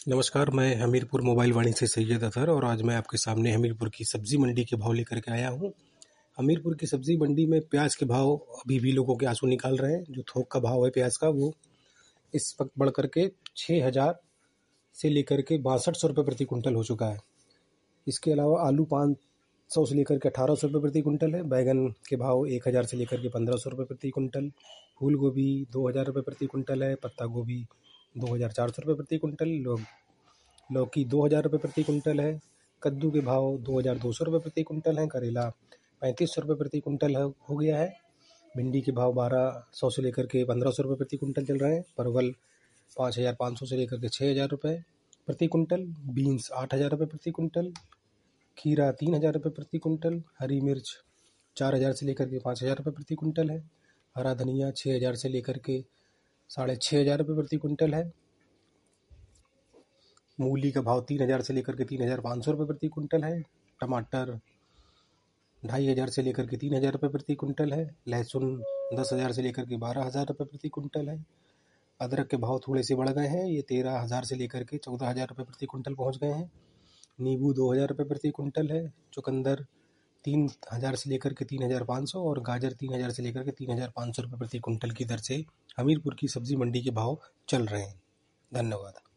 नमस्कार, मैं हमीरपुर मोबाइल वाणी से सैयद अतहर और आज मैं आपके सामने हमीरपुर की सब्जी मंडी के भाव लेकर के आया हूँ। हमीरपुर की सब्जी मंडी में प्याज के भाव अभी भी लोगों के आंसू निकाल रहे हैं। जो थोक का भाव है प्याज का, वो इस वक्त बढ़ करके 6,000 से लेकर के 6200 रुपये प्रति कुंटल हो चुका है। इसके अलावा आलू 500 से लेकर के 1800 रुपये प्रति कुंटल है। बैगन के भाव 1000 से लेकर के 1500 रुपये प्रति कुंटल। फूल गोभी 2000 रुपये प्रति कुंटल है। पत्ता गोभी 2400 रुपये प्रति कुंटल। लौकी 2000 रुपये प्रति कुंटल है। कद्दू के भाव 2200 रुपये प्रति कुंटल है। करेला 3500 रुपये प्रति कुंटल हो गया है। भिंडी के भाव 1200 से लेकर के 1500 रुपये प्रति कुंटल चल रहे हैं। परवल 5500 से लेकर के 6000 रुपये प्रति कुंटल। बीन्स 8000 रुपये प्रति कुंटल। खीरा 3000 रुपये प्रति कुंटल। हरी मिर्च 4000 से लेकर के 5000 रुपये प्रति कुंटल है। हरा धनिया 6000 से लेकर के 6500 रुपये प्रति कुंटल है। मूली का भाव 3000 से लेकर के 3500 रुपये प्रति कुंटल है। टमाटर 2500 से लेकर के 3000 रुपये प्रति कुंटल है। लहसुन 10,000 से लेकर के 12,000 रुपये प्रति कुंटल है। अदरक के भाव थोड़े से बढ़ गए हैं, ये 13,000 से लेकर के 14,000 रुपये प्रति कुंटल पहुंच गए हैं। नींबू 2000 रुपये प्रति कुंटल है। चुकंदर 3000 से लेकर के 3500 और गाजर 3000 से लेकर के 3500 रुपये प्रति कुंटल की दर से हमीरपुर की सब्जी मंडी के भाव चल रहे हैं। धन्यवाद।